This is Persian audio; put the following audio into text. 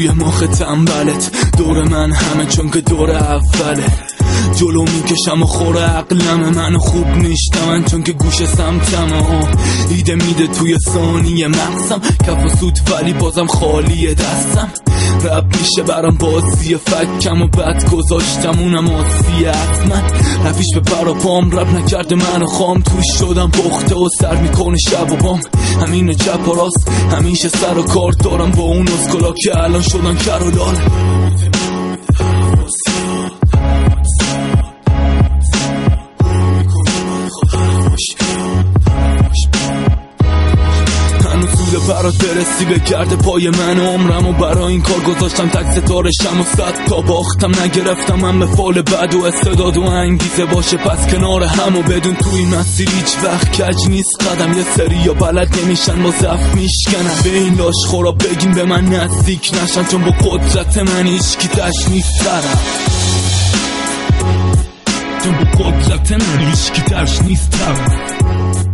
توی مخ تنبلت، دور من همه چون که دور اوله. جلو میکشم و خوره عقلمه، منو خوب میشتمن چون که گوش سمتمه. ایده میده توی ثانیه مغزم، کف و سود ولی بازم خالیه دستم. رب میشه برام بازی فکم و بد گذاشتم اونم آسیه از من. رفیش به پر و پام رب نکرده منو خام، توش شدم بخته و سر میکنه شب و بام. همین چپ و راست همیشه سر و کار دارم با اون اسکلا که الان شدن کر و لال. برات برسی بگرده پای من عمرم و برای این کار گذاشتم تک ستارشم و 100 تا باختم نگرفتم من به فال بد و استعداد و انگیزه باشه پس کنار هم و بدون توی مسیر هیچ وقت کج نیست قدم. یه سری یا بلد نمیشن با ضعف میشکنم، به این لاش خورا بگین به من نزدیک نشن چون با قدرت من هیچکی تش نیست ترم، چون با قدرت من هیچکی تش نیست ترم.